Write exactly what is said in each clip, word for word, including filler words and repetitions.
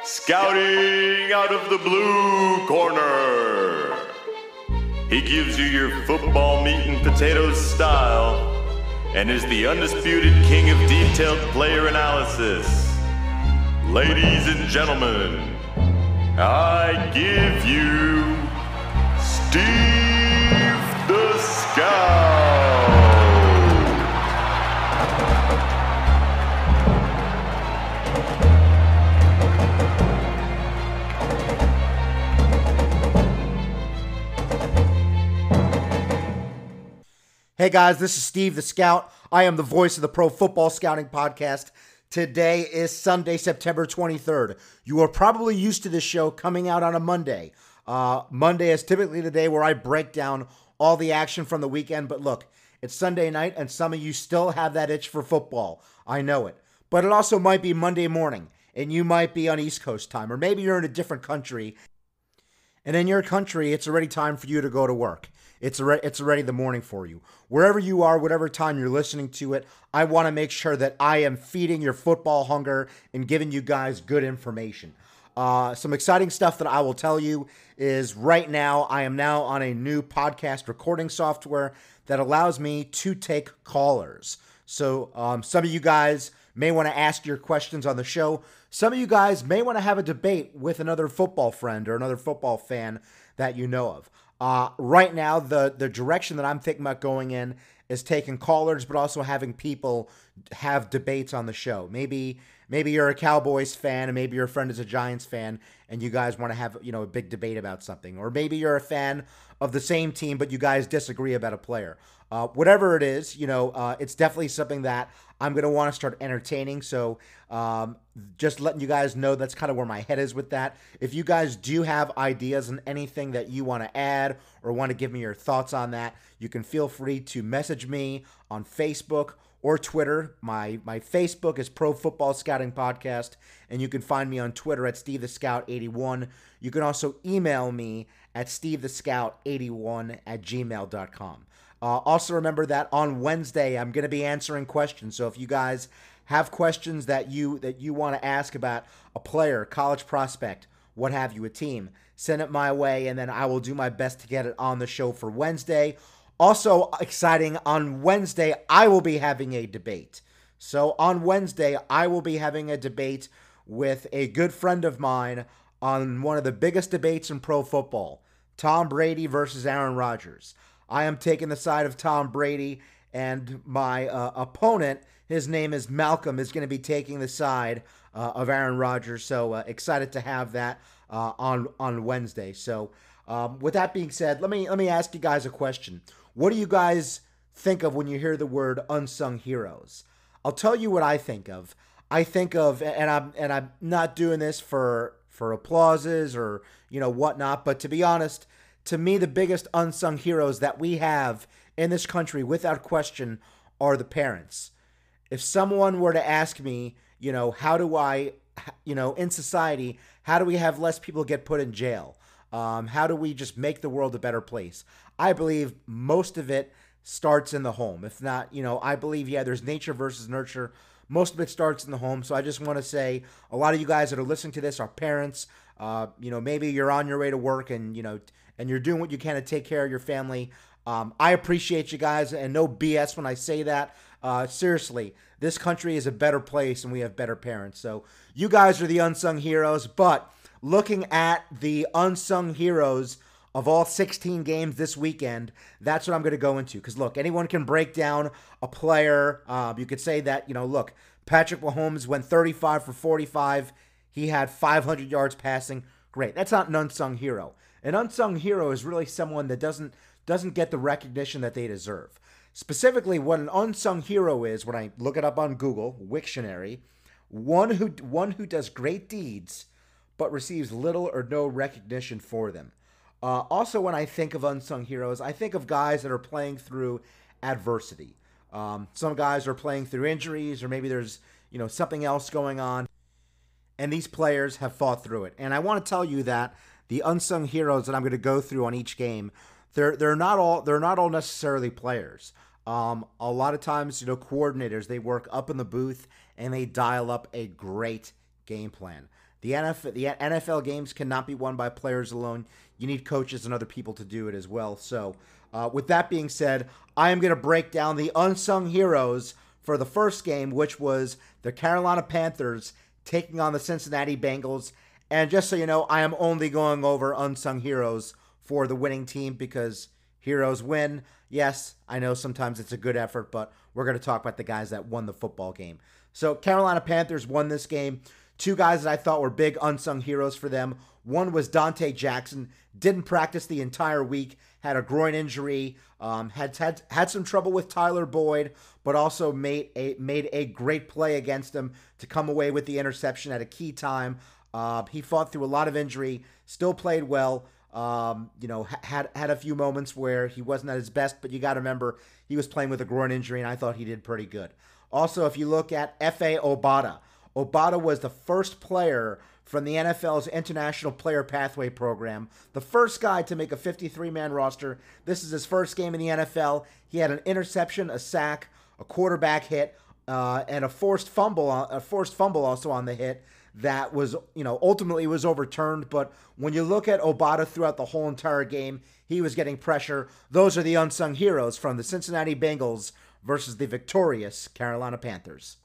Scouting out of the blue corner. He gives you your football meat and potatoes style and is the undisputed king of detailed player analysis. Ladies and gentlemen, I give you Steve the Scout. Hey guys, this is Steve the Scout. I am the voice of the Pro Football Scouting Podcast. Today is Sunday, September twenty-third. You are probably used to this show coming out on a Monday. Uh, Monday is typically the day where I break down all the action from the weekend, but look, it's Sunday night and some of you still have that itch for football. I know it. But it also might be Monday morning and you might be on East Coast time, or maybe you're in a different country. And in your country, it's already time for you to go to work. It's already, it's already the morning for you. Wherever you are, whatever time you're listening to it, I want to make sure that I am feeding your football hunger and giving you guys good information. Uh, some exciting stuff that I will tell you is right now, I am now on a new podcast recording software that allows me to take callers. So um, some of you guys may want to ask your questions on the show. Some of you guys may want to have a debate with another football friend or another football fan that you know of. Uh, right now, the, the direction that I'm thinking about going in is taking callers, but also having people have debates on the show. Maybe maybe you're a Cowboys fan, and maybe your friend is a Giants fan, and you guys want to have, you know, a big debate about something. Or maybe you're a fan of the same team, but you guys disagree about a player. Uh, whatever it is, you know, uh, it's definitely something that I'm going to want to start entertaining. So um, just letting you guys know that's kind of where my head is with that. If you guys do have ideas and anything that you want to add or want to give me your thoughts on that, you can feel free to message me on Facebook or Twitter. My my Facebook is Pro Football Scouting Podcast, and you can find me on Twitter at Steve the Scout eighty-one. You can also email me at Steve the Scout eighty-one at gmail dot com. Uh, also remember that on Wednesday, I'm going to be answering questions. So if you guys have questions that you that you want to ask about a player, college prospect, what have you, a team, send it my way, and then I will do my best to get it on the show for Wednesday. Also exciting, on Wednesday, I will be having a debate. So on Wednesday, I will be having a debate with a good friend of mine on one of the biggest debates in pro football, Tom Brady versus Aaron Rodgers. I am taking the side of Tom Brady, and my uh, opponent, his name is Malcolm, is going to be taking the side uh, of Aaron Rodgers. So uh, excited to have that uh, on on Wednesday. So um, with that being said, let me let me ask you guys a question. What do you guys think of when you hear the word unsung heroes? I'll tell you what I think of. I think of, and I'm and I'm not doing this for for applauses or you know whatnot, but to be honest, to me, the biggest unsung heroes that we have in this country, without question, are the parents. If someone were to ask me, you know, how do I, you know, in society, how do we have less people get put in jail? Um, how do we just make the world a better place? I believe most of it starts in the home. If not, you know, I believe, yeah, there's nature versus nurture. Most of it starts in the home. So I just want to say, a lot of you guys that are listening to this are parents. Uh, you know, maybe you're on your way to work and, you know, and you're doing what you can to take care of your family. Um, I appreciate you guys, and no B S when I say that. Uh, seriously, this country is a better place and we have better parents. So you guys are the unsung heroes, but looking at the unsung heroes of all sixteen games this weekend, that's what I'm going to go into. Because look, anyone can break down a player. Uh, you could say that, you know, look, Patrick Mahomes went thirty-five for forty-five. He had five hundred yards passing. Great. That's not an unsung hero. An unsung hero is really someone that doesn't doesn't get the recognition that they deserve. Specifically, what an unsung hero is, when I look it up on Google, Wiktionary, one who one who does great deeds but receives little or no recognition for them. Uh, also, when I think of unsung heroes, I think of guys that are playing through adversity. Um, some guys are playing through injuries, or maybe there's you know something else going on, and these players have fought through it. And I want to tell you that the unsung heroes that I'm going to go through on each game, they're they're not all they're not all necessarily players. Um, a lot of times, you know, coordinators, they work up in the booth and they dial up a great game plan. The N F L, the N F L games cannot be won by players alone. You need coaches and other people to do it as well. So, uh, with that being said, I am going to break down the unsung heroes for the first game, which was the Carolina Panthers taking on the Cincinnati Bengals. And just so you know, I am only going over unsung heroes for the winning team because heroes win. Yes, I know sometimes it's a good effort, but we're going to talk about the guys that won the football game. So Carolina Panthers won this game. Two guys that I thought were big unsung heroes for them. One was Dante Jackson. Didn't practice the entire week. Had a groin injury. Um, had, had had some trouble with Tyler Boyd, but also made a made a great play against him to come away with the interception at a key time. Uh, he fought through a lot of injury. Still played well. Um, you know, had had a few moments where he wasn't at his best, but you got to remember he was playing with a groin injury, and I thought he did pretty good. Also, if you look at F A Obata, Obata was the first player from the N F L's International Player Pathway Program, the first guy to make a fifty-three man roster. This is his first game in the N F L. He had an interception, a sack, a quarterback hit, uh, and a forced fumble, a forced fumble also on the hit. That was, you know, ultimately was overturned. But when you look at Obata throughout the whole entire game, he was getting pressure. Those are the unsung heroes from the Cincinnati Bengals versus the victorious Carolina Panthers.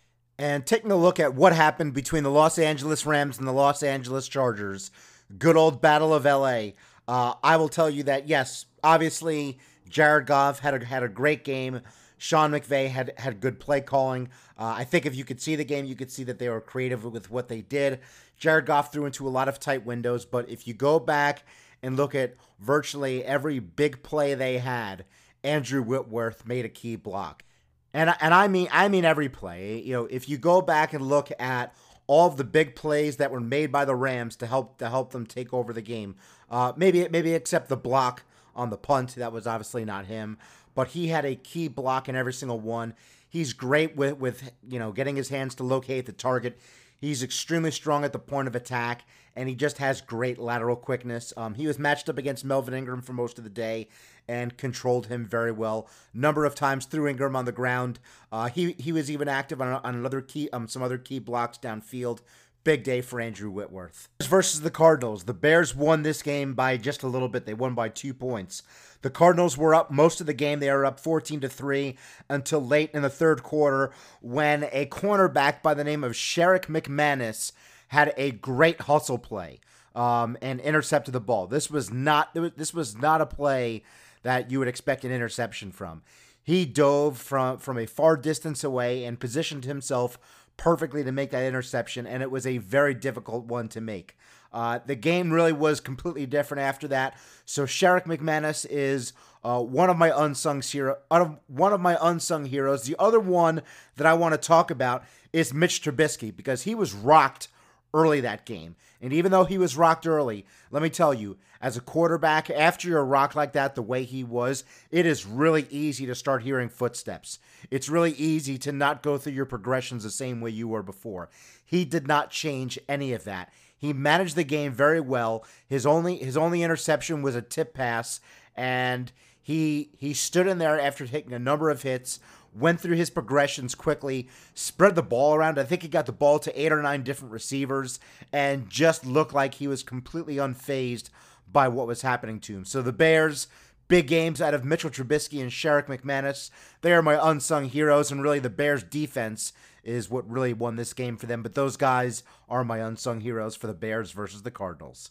And taking a look at what happened between the Los Angeles Rams and the Los Angeles Chargers, good old Battle of L A. Uh, I will tell you that, yes, obviously Jared Goff had a, had a great game. Sean McVay had, had good play calling. Uh, I think if you could see the game, you could see that they were creative with what they did. Jared Goff threw into a lot of tight windows, but if you go back and look at virtually every big play they had, Andrew Whitworth made a key block. And, and I mean I mean every play. You know, if you go back and look at all of the big plays that were made by the Rams to help to help them take over the game, uh, maybe maybe except the block on the punt, that was obviously not him. But he had a key block in every single one. He's great with, with you know, getting his hands to locate the target. He's extremely strong at the point of attack, and he just has great lateral quickness. Um, he was matched up against Melvin Ingram for most of the day and controlled him very well. Number of times threw Ingram on the ground. Uh, he he was even active on, on another key, um, some other key blocks downfield. Big day for Andrew Whitworth. Versus the Cardinals. The Bears won this game by just a little bit. They won by two points. The Cardinals were up most of the game. They were up fourteen to three until late in the third quarter when a cornerback by the name of Sherrick McManus had a great hustle play um, and intercepted the ball. This was not this was not a play that you would expect an interception from. He dove from, from a far distance away and positioned himself perfectly to make that interception, and it was a very difficult one to make. Uh, the game really was completely different after that. So Sherrick McManus is uh, one of my unsung hero, one of my unsung heroes. The other one that I want to talk about is Mitch Trubisky because he was rocked early that game. And even though he was rocked early, let me tell you, as a quarterback, after you're rocked like that the way he was, it is really easy to start hearing footsteps. It's really easy to not go through your progressions the same way you were before. He did not change any of that. He managed the game very well. His only his only interception was a tip pass, and he he stood in there after taking a number of hits, went through his progressions quickly, spread the ball around. I think he got the ball to eight or nine different receivers and just looked like he was completely unfazed by what was happening to him. So the Bears, big games out of Mitchell Trubisky and Sherrick McManus. They are my unsung heroes, and really the Bears' defense is what really won this game for them. But those guys are my unsung heroes for the Bears versus the Cardinals.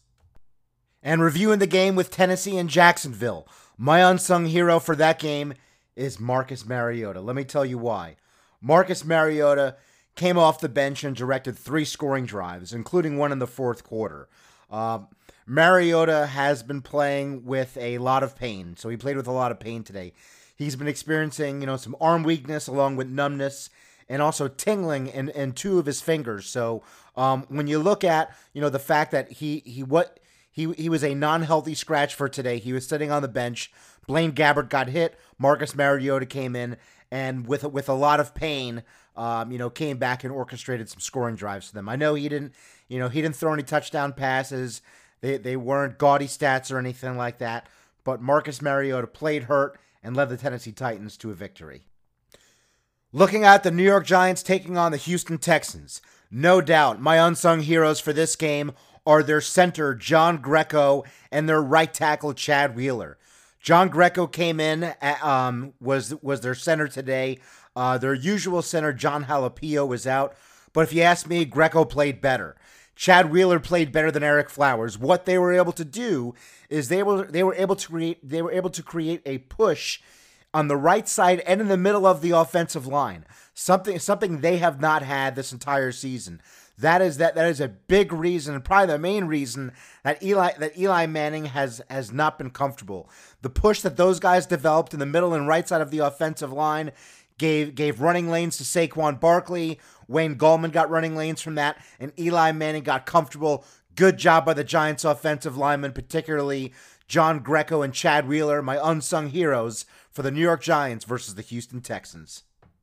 And reviewing the game with Tennessee and Jacksonville, my unsung hero for that game is Marcus Mariota. Let me tell you why. Marcus Mariota came off the bench and directed three scoring drives, including one in the fourth quarter. Uh, Mariota has been playing with a lot of pain, so he played with a lot of pain today. He's been experiencing, you know, some arm weakness along with numbness and also tingling in, in two of his fingers. So um, when you look at, you know, the fact that he he what he he was a non-healthy scratch for today, he was sitting on the bench. Blaine Gabbert got hit. Marcus Mariota came in and with with a lot of pain, um, you know, came back and orchestrated some scoring drives for them. I know he didn't, you know, he didn't throw any touchdown passes. They they weren't gaudy stats or anything like that. But Marcus Mariota played hurt and led the Tennessee Titans to a victory. Looking at the New York Giants taking on the Houston Texans, no doubt my unsung heroes for this game are their center, John Greco, and their right tackle, Chad Wheeler. John Greco came in, at, um, was was their center today. Uh, their usual center, John Halapio, was out. But if you ask me, Greco played better. Chad Wheeler played better than Eric Flowers. What they were able to do is they were they were able to create they were able to create a push on the right side and in the middle of the offensive line. Something something they have not had this entire season. That is that that is a big reason, and probably the main reason that Eli that Eli Manning has has not been comfortable. The push that those guys developed in the middle and right side of the offensive line gave gave running lanes to Saquon Barkley. Wayne Gallman got running lanes from that, and Eli Manning got comfortable. Good job by the Giants offensive linemen, particularly John Greco and Chad Wheeler, my unsung heroes for the New York Giants versus the Houston Texans.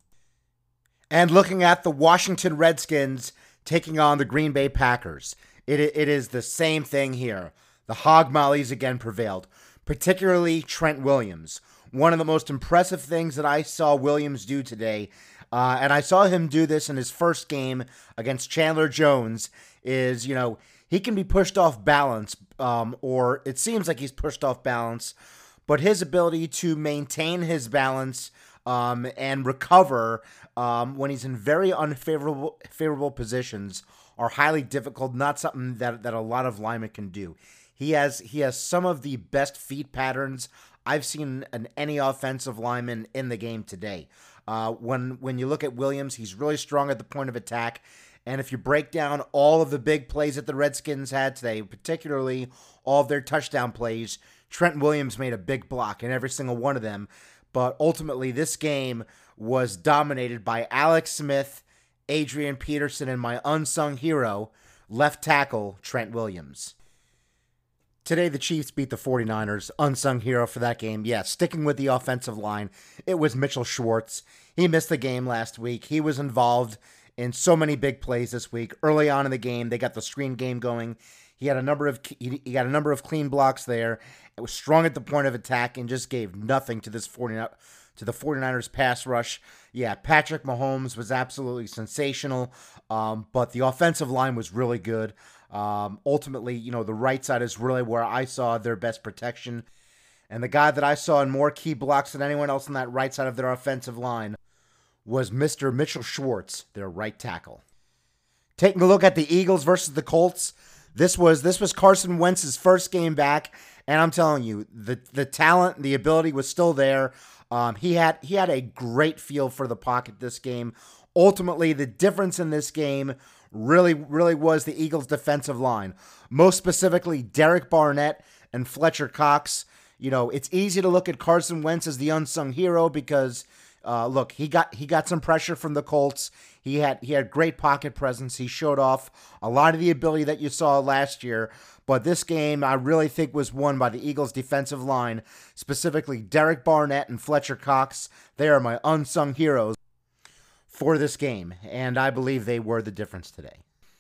And looking at the Washington Redskins taking on the Green Bay Packers, it, it is the same thing here. The Hog Mollies again prevailed, particularly Trent Williams. One of the most impressive things that I saw Williams do today, uh, and I saw him do this in his first game against Chandler Jones, is, you know, he can be pushed off balance, um, or it seems like he's pushed off balance, but his ability to maintain his balance um, and recover um, when he's in very unfavorable favorable positions are highly difficult, not something that, that a lot of linemen can do. He has he has some of the best feet patterns I've seen in any offensive lineman in the game today. Uh, when when you look at Williams, he's really strong at the point of attack. And if you break down all of the big plays that the Redskins had today, particularly all of their touchdown plays, Trent Williams made a big block in every single one of them. But ultimately, this game was dominated by Alex Smith, Adrian Peterson, and my unsung hero, left tackle, Trent Williams. Today, the Chiefs beat the 49ers. Unsung hero for that game. Yeah, sticking with the offensive line, it was Mitchell Schwartz. He missed the game last week. He was involved in so many big plays this week. Early on in the game, they got the screen game going. He had a number of he got a number of clean blocks there. It was strong at the point of attack and just gave nothing to this 49 to the 49ers pass rush. Yeah, Patrick Mahomes was absolutely sensational, um, but the offensive line was really good. Um, ultimately, you know, the right side is really where I saw their best protection. And the guy that I saw in more key blocks than anyone else on that right side of their offensive line was Mister Mitchell Schwartz, their right tackle. Taking a look at the Eagles versus the Colts, this was this was Carson Wentz's first game back, and I'm telling you, the the talent, the ability was still there. Um, he had he had a great feel for the pocket this game. Ultimately, the difference in this game really, really was the Eagles' defensive line. Most specifically, Derek Barnett and Fletcher Cox. You know, it's easy to look at Carson Wentz as the unsung hero because, uh, look, he got he got some pressure from the Colts. He had he had great pocket presence. He showed off a lot of the ability that you saw last year. But this game, I really think, was won by the Eagles' defensive line, specifically Derek Barnett and Fletcher Cox. They are my unsung heroes for this game, and I believe they were the difference today.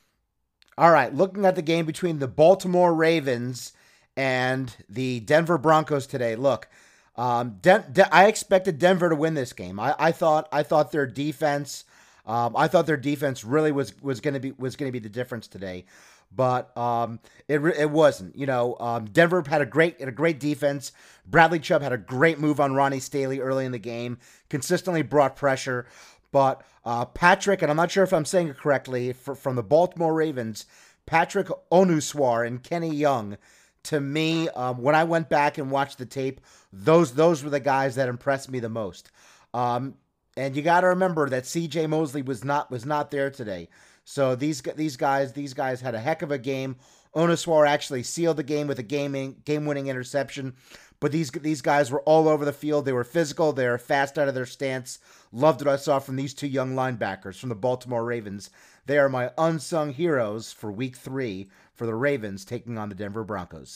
All right, looking at the game between the Baltimore Ravens and the Denver Broncos today. Look, um, Den- De- I expected Denver to win this game. I, I thought I thought their defense, um, I thought their defense really was was going to be was going to be the difference today, but um, it re- it wasn't. You know, um, Denver had a great had a great defense. Bradley Chubb had a great move on Ronnie Staley early in the game. Consistently brought pressure. But uh, Patrick, and I'm not sure if I'm saying it correctly, for, from the Baltimore Ravens, Patrick Onwuasor and Kenny Young, to me, um, when I went back and watched the tape, those those were the guys that impressed me the most. Um, and you got to remember that C J Mosley was not was not there today. So these these guys these guys had a heck of a game. Onwuasor actually sealed the game with a game game winning interception. But these these guys were all over the field. They were physical. They were fast out of their stance. Loved what I saw from these two young linebackers from the Baltimore Ravens. They are my unsung heroes for week three for the Ravens taking on the Denver Broncos.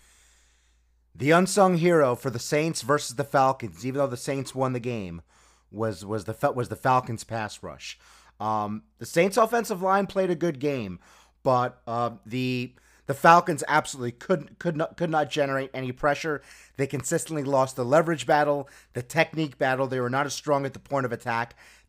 The unsung hero for the Saints versus the Falcons, even though the Saints won the game, was was the was the Falcons pass rush. Um, the Saints offensive line played a good game, but uh, the The Falcons absolutely could could not could not generate any pressure. They consistently lost the leverage battle, the technique battle. They were not as strong at the point of attack.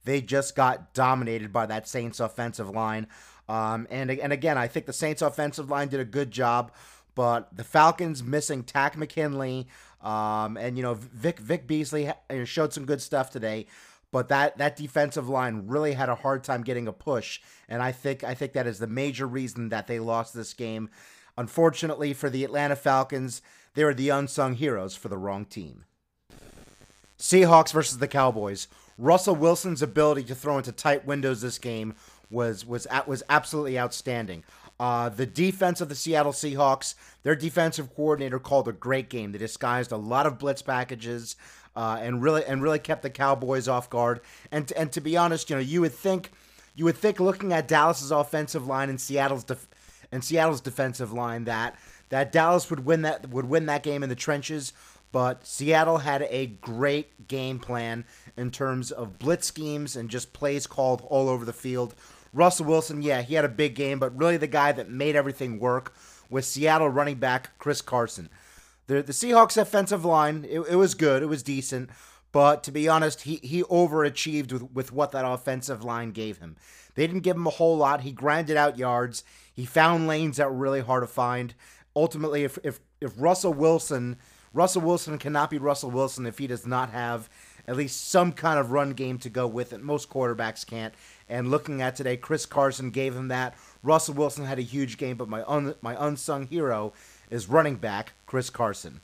they just got dominated by that Saints offensive line. Um, and, and again, I think the Saints offensive line did a good job, but the Falcons missing Takk McKinley, um, and, you know, Vic, Vic Beasley showed some good stuff today. But that, that defensive line really had a hard time getting a push, and I think I think that is the major reason that they lost this game. Unfortunately for the Atlanta Falcons, they were the unsung heroes for the wrong team. Seahawks versus the Cowboys. Russell Wilson's ability to throw into tight windows this game was was was absolutely outstanding. Uh, the defense of the Seattle Seahawks, their defensive coordinator called a great game. They disguised a lot of blitz packages. Uh, and really and really kept the Cowboys off guard. And and to be honest, you know, you would think you would think looking at Dallas's offensive line and Seattle's def- and Seattle's defensive line that that Dallas would win that would win that game in the trenches. But Seattle had a great game plan in terms of blitz schemes and just plays called all over the field. Russell Wilson, yeah, he had a big game, but really the guy that made everything work was Seattle running back Chris Carson. The the Seahawks offensive line, it, it was good, it was decent, but to be honest, he, he overachieved with, with what that offensive line gave him. They didn't give him a whole lot. He grinded out yards. He found lanes that were really hard to find. Ultimately, if if, if Russell Wilson, Russell Wilson cannot be Russell Wilson if he does not have at least some kind of run game to go with it. Most quarterbacks can't. And looking at today, Chris Carson gave him that. Russell Wilson had a huge game, but my un, my unsung hero is running back Chris Carson.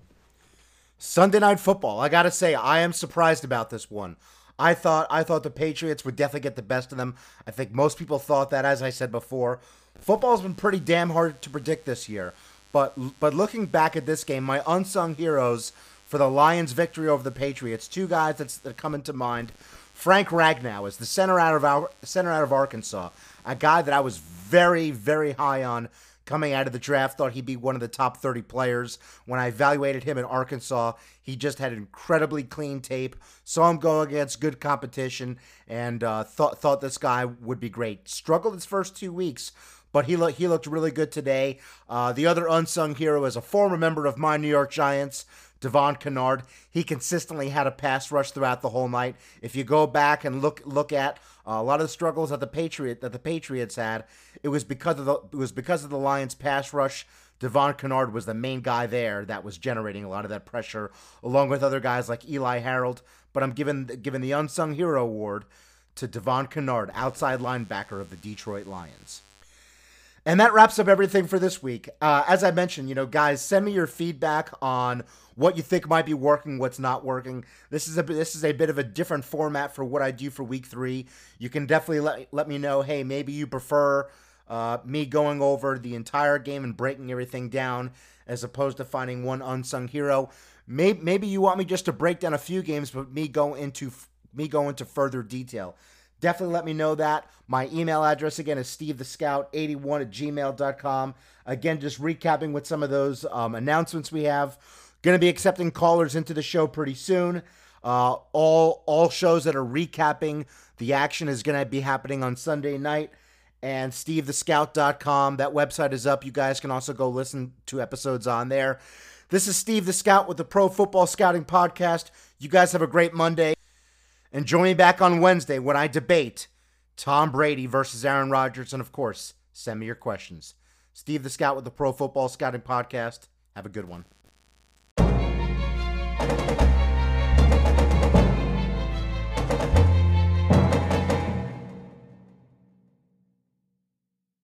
Sunday Night Football. I gotta say, I am surprised about this one. I thought I thought the Patriots would definitely get the best of them. I think most people thought that, as I said before. Football's been pretty damn hard to predict this year. But but looking back at this game, my unsung heroes for the Lions' victory over the Patriots, two guys that's, that come into mind. Frank Ragnow is the center out of our, center out of Arkansas, a guy that I was very, very high on coming out of the draft. Thought he'd be one of the top thirty players. When I evaluated him in Arkansas, he just had incredibly clean tape. Saw him go against good competition, and uh, thought thought this guy would be great. Struggled his first two weeks, but he, lo- he looked really good today. Uh, the other unsung hero is a former member of my New York Giants, Devon Kennard. He consistently had a pass rush throughout the whole night. If you go back and look look at uh, a lot of the struggles that the Patriot that the Patriots had, it was because of the it was because of the Lions pass rush. Devon Kennard was the main guy there that was generating a lot of that pressure, along with other guys like Eli Harold. But I'm giving giving the unsung hero award to Devon Kennard, outside linebacker of the Detroit Lions. And that wraps up everything for this week. Uh, as I mentioned, you know, guys, send me your feedback on what you think might be working, what's not working. This is a this is a bit of a different format for what I do for week three. You can definitely let let me know. Hey, maybe you prefer uh, me going over the entire game and breaking everything down as opposed to finding one unsung hero. Maybe maybe you want me just to break down a few games, but me go into me go into further detail. Definitely let me know that. My email address, again, is steve the scout eighty-one at gmail dot com. Again, just recapping with some of those um, announcements we have. Going to be accepting callers into the show pretty soon. Uh, all, all shows that are recapping the action is going to be happening on Sunday night. And steve the scout dot com, that website is up. You guys can also go listen to episodes on there. This is Steve the Scout with the Pro Football Scouting Podcast. You guys have a great Monday. And join me back on Wednesday when I debate Tom Brady versus Aaron Rodgers. And, of course, send me your questions. Steve the Scout with the Pro Football Scouting Podcast. Have a good one.